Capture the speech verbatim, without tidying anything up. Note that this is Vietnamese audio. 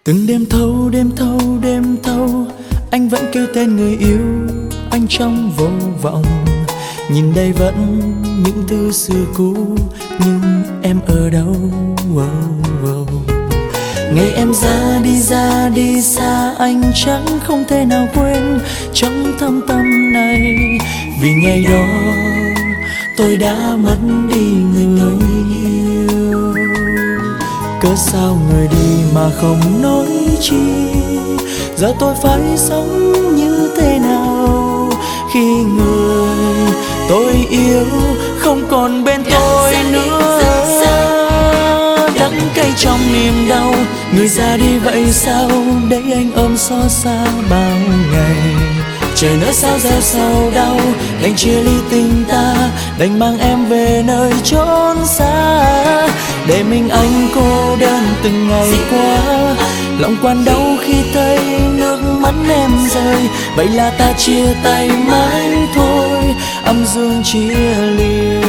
Từng đêm thâu, đêm thâu, đêm thâu, anh vẫn kêu tên người yêu anh trong vô vọng. Nhìn đây vẫn những thứ xưa cũ, nhưng em ở đâu? Oh, oh. Ngày em ra đi ra đi xa, anh chẳng không thể nào quên trong thâm tâm này. Vì ngày đó tôi đã mất đi người yêu. Cớ sao người đi mà không nói chi, giờ tôi phải sống như thế nào khi người tôi yêu không còn bên tôi nữa. Đắng cay trong niềm đau, người ra đi vậy sao để anh ôm xót xa bao ngày. Trời nỡ sao gieo sầu đau, đành chia ly tình ta, đành mang em về nơi chốn xa, để mình anh cô đơn từng ngày qua. Lòng quan đau khi thấy nước mắt em rơi, vậy là ta chia tay mãi thôi, âm dương chia lìa.